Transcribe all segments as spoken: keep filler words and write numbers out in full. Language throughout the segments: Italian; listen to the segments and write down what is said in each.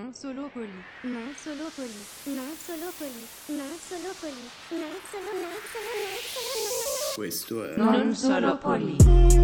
Non solo poli. Non solo poli. Non solo poli. Non solo poli. Non solo, non solo, non solo. Questo è Non solo poli.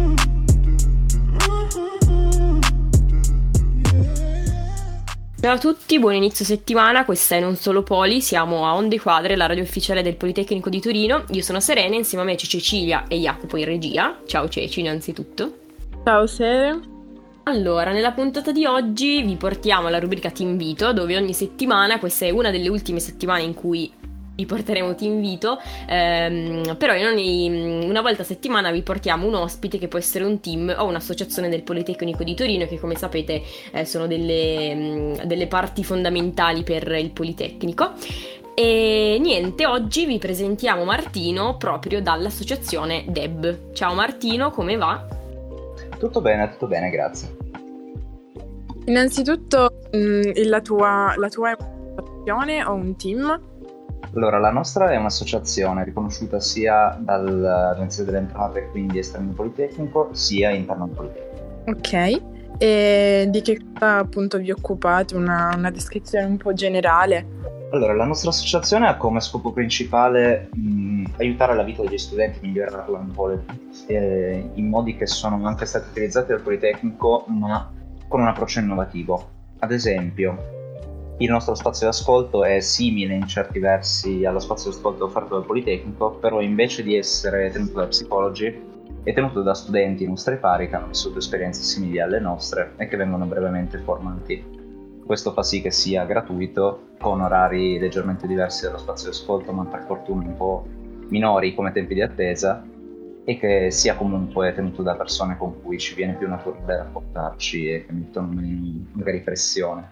Ciao a tutti, buon inizio settimana, questa è Non Solo Poli, siamo a Onde Quadre, la radio ufficiale del Politecnico di Torino. Io sono Serena, insieme a me c'è Cecilia e Jacopo in regia. Ciao Ceci, innanzitutto. Ciao Sere. Allora, nella puntata di oggi vi portiamo alla rubrica Ti Invito, dove ogni settimana, questa è una delle ultime settimane in cui vi porteremo Ti Invito, ehm, però in ogni, una volta a settimana vi portiamo un ospite che può essere un team o un'associazione del Politecnico di Torino, che come sapete eh, sono delle, delle parti fondamentali per il Politecnico. E niente, oggi vi presentiamo Martino proprio dall'associazione D E B. Ciao Martino, come va? Tutto bene, tutto bene, grazie. Innanzitutto, mh, la tua, la tua è un'associazione o un team? Allora, la nostra è un'associazione riconosciuta sia dall'Agenzia delle Entrate, quindi esterno Politecnico, sia interno al Politecnico. Ok, e di che cosa appunto vi occupate? Una, una descrizione un po' generale? Allora, la nostra associazione ha come scopo principale mh, aiutare la vita degli studenti, migliorarla un po' eh, in modi che sono anche stati utilizzati dal Politecnico, ma con un approccio innovativo. Ad esempio, il nostro spazio di ascolto è simile in certi versi allo spazio di ascolto offerto dal Politecnico, però invece di essere tenuto da psicologi è tenuto da studenti nostri pari che hanno vissuto esperienze simili alle nostre e che vengono brevemente formati. Questo fa sì che sia gratuito, con orari leggermente diversi dallo spazio di ascolto, ma per fortuna un po' minori come tempi di attesa, e che sia comunque tenuto da persone con cui ci viene più naturale rapportarci e che mettono meno magari pressione.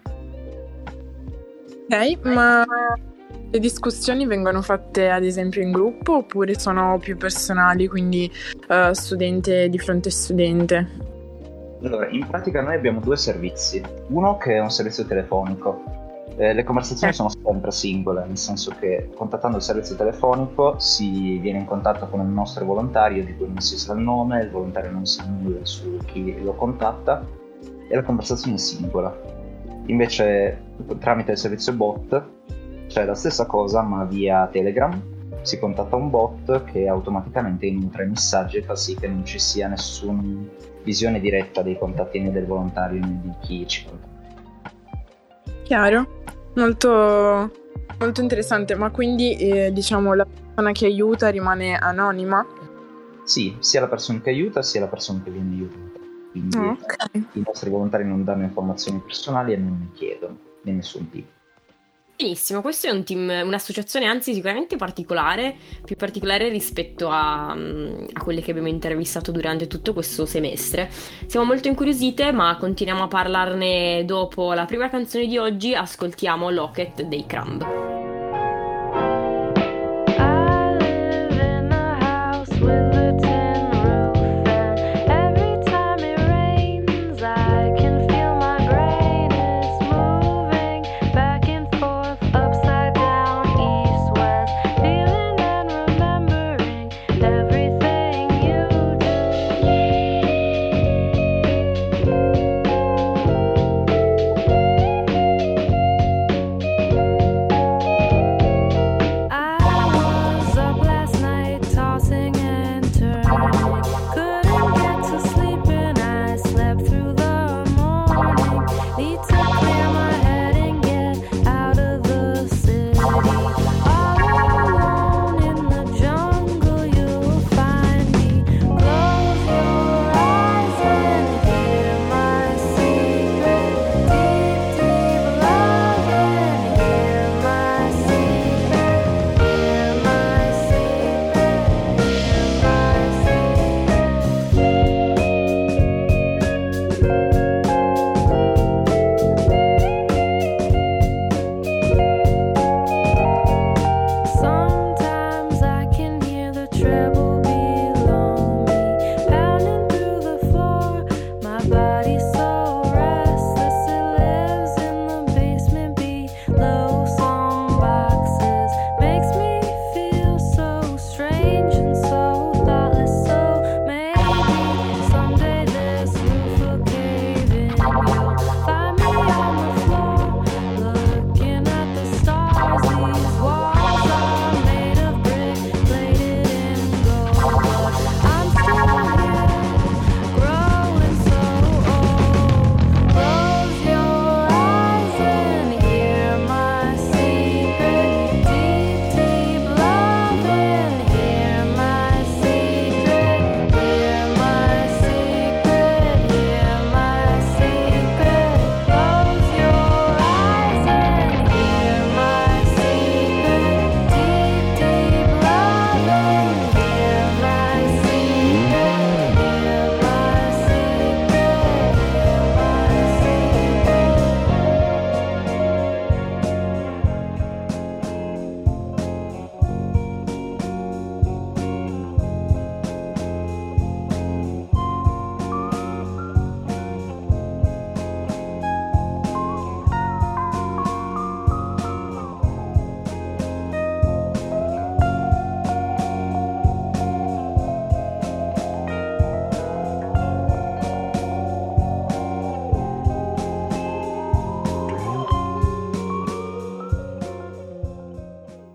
Ok, ma le discussioni vengono fatte ad esempio in gruppo oppure sono più personali, quindi uh, studente di fronte a studente? Allora, in pratica noi abbiamo due servizi. Uno che è un servizio telefonico. Eh, le conversazioni sono sempre singole, nel senso che contattando il servizio telefonico si viene in contatto con il nostro volontario, di cui non si sa il nome, il volontario non sa nulla su chi lo contatta, e la conversazione è singola. Invece tramite il servizio bot c'è la stessa cosa, ma via Telegram si contatta un bot che automaticamente inoltra i messaggi e fa sì che non ci sia nessuna visione diretta dei contatti né del volontario né di chi ci contatta. Chiaro, molto, molto interessante, ma quindi eh, diciamo la persona che aiuta rimane anonima? Sì, sia la persona che aiuta sia la persona che viene aiutata. Quindi Okay. i nostri volontari non danno informazioni personali e non ne chiedono di nessun tipo. Benissimo, questo è un team, un'associazione anzi sicuramente particolare, più particolare rispetto a, a quelle che abbiamo intervistato durante tutto questo semestre. Siamo molto incuriosite, ma continuiamo a parlarne dopo la prima canzone di oggi. Ascoltiamo Locket dei Crumb. I live in a house with a tin roof, and every time it rains, I can feel my brain is moving back and forth, upside down, east, west, feeling and remembering everything you do.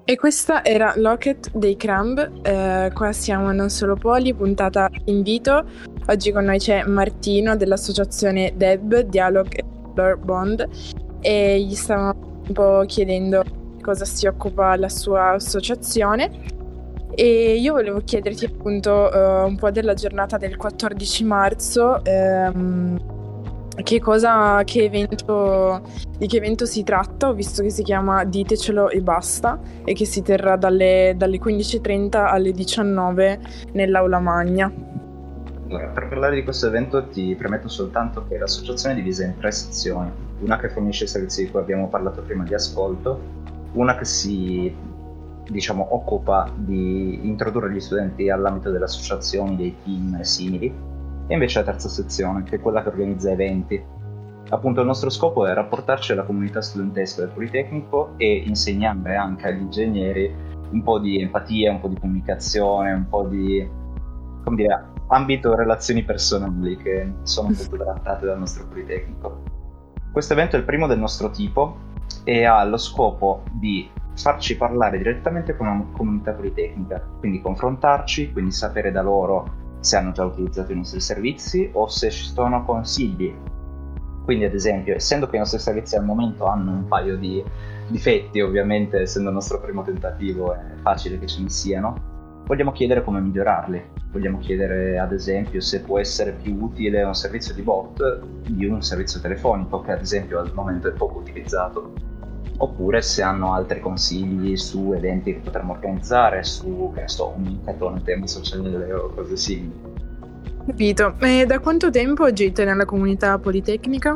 E questa era Locket dei Crumb. Eh, qua siamo a Non Solo Poli, puntata Invito. Oggi con noi c'è Martino dell'associazione D E B, Dialogue e Lore Bond, e gli stavamo un po' chiedendo di cosa si occupa la sua associazione. E io volevo chiederti appunto eh, un po' della giornata del quattordici marzo, ehm, che cosa, che evento, di che evento si tratta. Ho visto che si chiama Ditecelo e basta e che si terrà dalle, dalle quindici e trenta alle diciannove nell'Aula Magna. Allora, per parlare di questo evento ti premetto soltanto che l'associazione è divisa in tre sezioni: una che fornisce i servizi di cui abbiamo parlato prima di ascolto, una che si diciamo occupa di introdurre gli studenti all'ambito delle associazioni, dei team e simili, e invece la terza sezione, che è quella che organizza eventi. Appunto il nostro scopo è rapportarci alla comunità studentesca del Politecnico e insegnare anche agli ingegneri un po' di empatia, un po' di comunicazione, un po' di, come dire, ambito relazioni personali che sono molto trattate dal nostro Politecnico. Questo evento è il primo del nostro tipo e ha lo scopo di farci parlare direttamente con una comunità politecnica, quindi confrontarci, quindi sapere da loro se hanno già utilizzato i nostri servizi o se ci sono consigli. Quindi ad esempio, essendo che i nostri servizi al momento hanno un paio di difetti, ovviamente essendo il nostro primo tentativo è facile che ce ne siano, vogliamo chiedere come migliorarli. Vogliamo chiedere ad esempio se può essere più utile un servizio di bot di un servizio telefonico che ad esempio al momento è poco utilizzato, oppure se hanno altri consigli su eventi che potremmo organizzare, su, che ne so, un hackathon tema sociale o cose simili. Capito. E da quanto tempo agite nella comunità politecnica?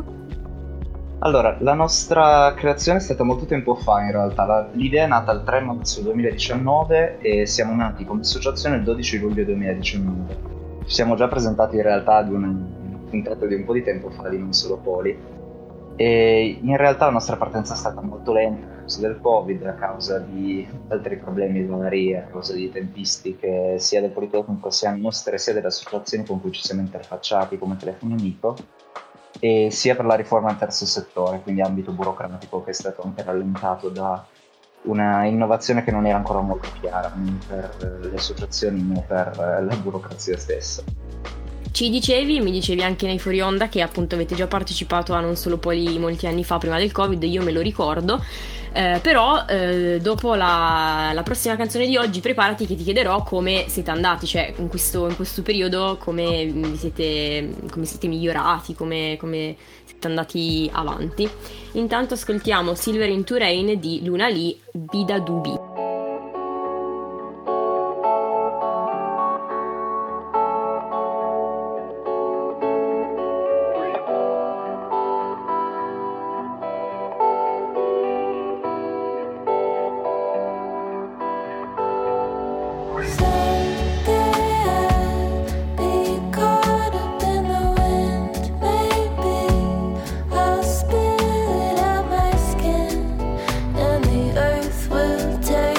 Allora, la nostra creazione è stata molto tempo fa in realtà. La- l'idea è nata il tre marzo duemiladiciannove e siamo nati come associazione il dodici luglio duemiladiciannove. Ci siamo già presentati in realtà ad una puntata di un po' di tempo fa di Non Solo Poli. E in realtà la nostra partenza è stata molto lenta a causa del Covid, a causa di altri problemi vari, a causa di tempistiche sia del Politecnico sia nostre, sia delle associazioni con cui ci siamo interfacciati come Telefono Amico, e sia per la riforma del terzo settore, quindi ambito burocratico che è stato anche rallentato da una innovazione che non era ancora molto chiara né per le associazioni né per la burocrazia stessa. Ci dicevi, mi dicevi anche nei fuori onda che appunto avete già partecipato a Non Solo Poli molti anni fa, prima del Covid, io me lo ricordo, eh, però eh, dopo la, la prossima canzone di oggi preparati che ti chiederò come siete andati, cioè in questo, in questo periodo come vi siete, come siete migliorati, come, come siete andati avanti. Intanto ascoltiamo Silver into Rain di Luna Lee, Bida Dubi. Take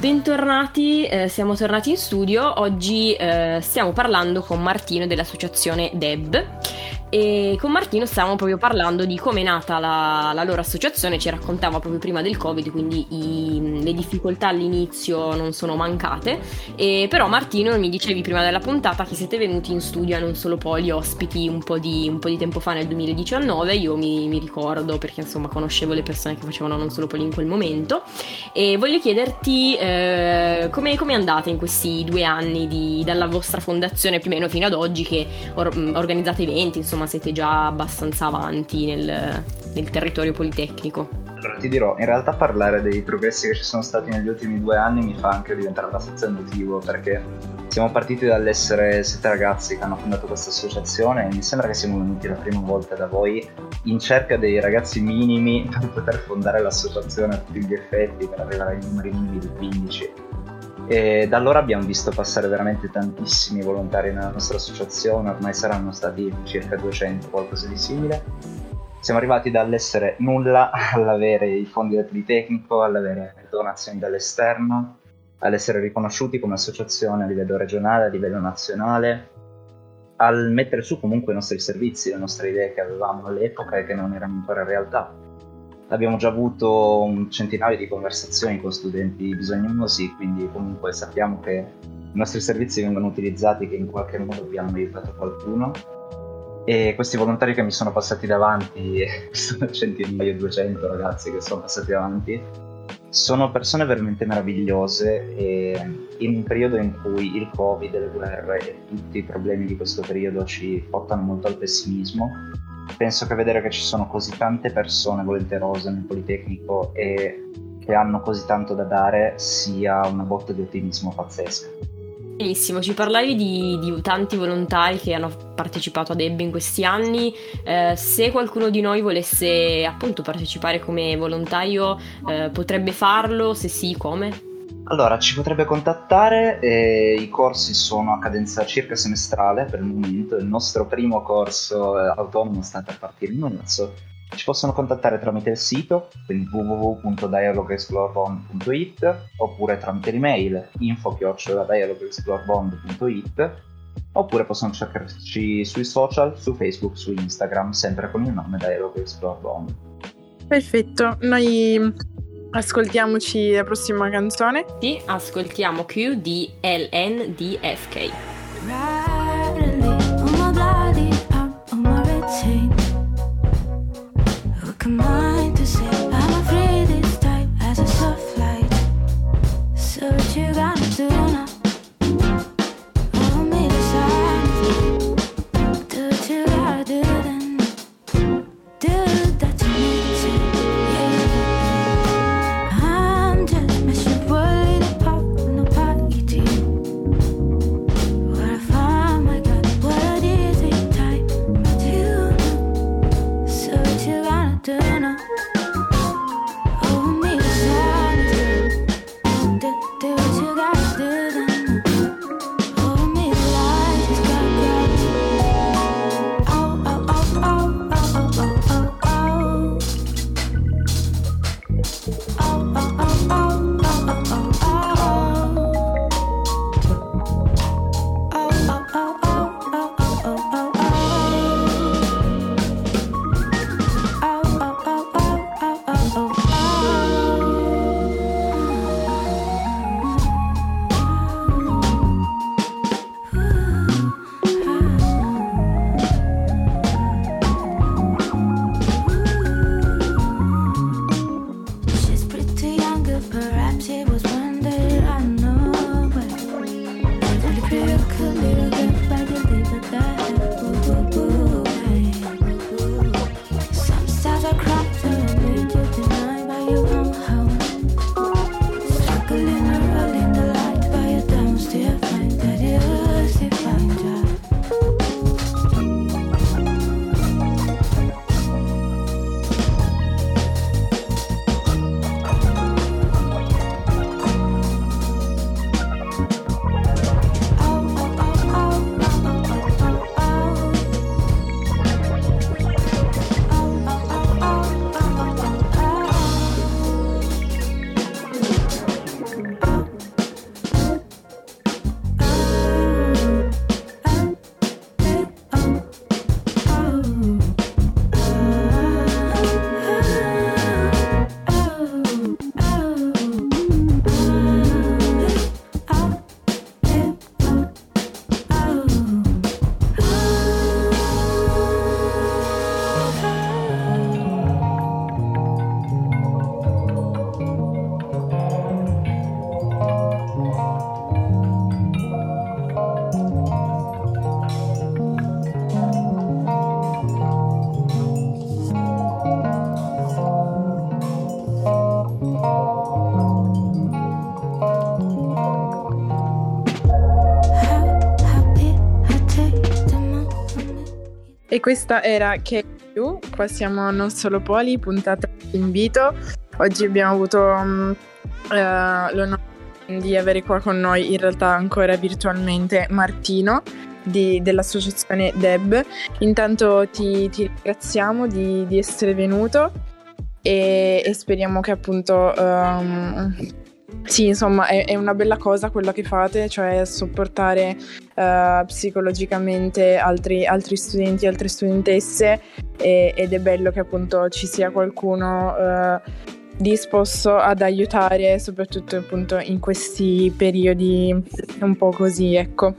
bentornati, eh, siamo tornati in studio. Oggi eh, stiamo parlando con Martino dell'associazione D E B e con Martino stavamo proprio parlando di come è nata la, la loro associazione. Ci raccontava proprio prima del Covid, quindi i, le difficoltà all'inizio non sono mancate, e però Martino, mi dicevi prima della puntata che siete venuti in studio a Non Solo Poli ospiti un po' di, un po' di tempo fa, nel duemiladiciannove. Io mi, mi ricordo perché insomma conoscevo le persone che facevano Non Solo Poli in quel momento, e voglio chiederti eh, come è andata in questi due anni di, dalla vostra fondazione più o meno fino ad oggi, che or, organizzate eventi, insomma siete già abbastanza avanti nel, nel territorio politecnico. Allora ti dirò, in realtà parlare dei progressi che ci sono stati negli ultimi due anni mi fa anche diventare abbastanza emotivo, perché siamo partiti dall'essere sette ragazzi che hanno fondato questa associazione e mi sembra che siamo venuti la prima volta da voi in cerca dei ragazzi minimi per poter fondare l'associazione a tutti gli effetti, per arrivare ai numeri minimi di quindici. E da allora abbiamo visto passare veramente tantissimi volontari nella nostra associazione, ormai saranno stati circa duecento, qualcosa di simile. Siamo arrivati dall'essere nulla all'avere i fondi del Politecnico, all'avere donazioni dall'esterno, all'essere riconosciuti come associazione a livello regionale, a livello nazionale, al mettere su comunque i nostri servizi, le nostre idee che avevamo all'epoca e che non erano ancora realtà. Abbiamo già avuto un centinaio di conversazioni con studenti bisognosi, quindi comunque sappiamo che i nostri servizi vengono utilizzati, che in qualche modo abbiamo aiutato qualcuno. E questi volontari che mi sono passati davanti, sono centinaio, duecento ragazzi che sono passati davanti, sono persone veramente meravigliose, e in un periodo in cui il Covid, le guerre e tutti i problemi di questo periodo ci portano molto al pessimismo, penso che vedere che ci sono così tante persone volenterose nel Politecnico e che hanno così tanto da dare sia una botta di ottimismo pazzesca. Benissimo, ci parlavi di, di tanti volontari che hanno partecipato ad E B in questi anni. Eh, se qualcuno di noi volesse appunto partecipare come volontario, eh, potrebbe farlo? Se sì, come? Allora, ci potrebbe contattare, eh, i corsi sono a cadenza circa semestrale per il momento. Il nostro primo corso eh, autonomo sta per partire in marzo. Ci possono contattare tramite il sito, quindi w w w punto dialogue explore bond punto i t, oppure tramite l'email info chiocciola dialogue explore bond punto i t, oppure possono cercarci sui social, su Facebook, su Instagram, sempre con il nome Dialogue Explore Bond. Perfetto, noi ascoltiamoci la prossima canzone. Sì, ascoltiamo Q di L N D F K. Mine to say I'm afraid this type has a soft light. So what you gonna do now? Hold me beside. Do what you gotta do then. Do that to me, yeah. I'm just messing with the pop, no pocket to you. E questa era Che più, qua siamo Non Solo Poli, puntata Invito. Oggi abbiamo avuto um, uh, l'onore di avere qua con noi, in realtà ancora virtualmente, Martino di, dell'associazione D E B. Intanto ti, ti ringraziamo di, di essere venuto e, e speriamo che appunto um, sì, insomma, è, è una bella cosa quello che fate, cioè supportare uh, psicologicamente altri, altri studenti, altre studentesse, e, ed è bello che appunto ci sia qualcuno uh, disposto ad aiutare, soprattutto appunto in questi periodi un po' così, ecco.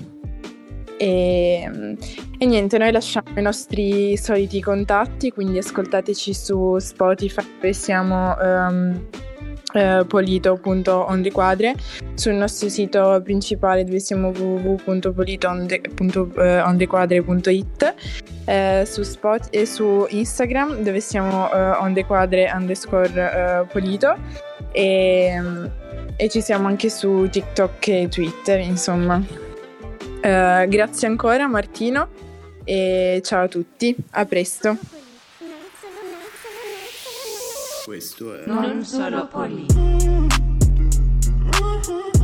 E, e niente, noi lasciamo i nostri soliti contatti, quindi ascoltateci su Spotify, dove siamo um, Uh, polito punto ondequadre, sul nostro sito principale dove siamo w w w punto polito punto ondequadre punto i t, uh, su Spot e su Instagram dove siamo uh, ondequadre underscore uh, polito, e, e ci siamo anche su TikTok e Twitter, insomma. Uh, grazie ancora Martino e ciao a tutti, a presto. Questo è Non Solo Poli.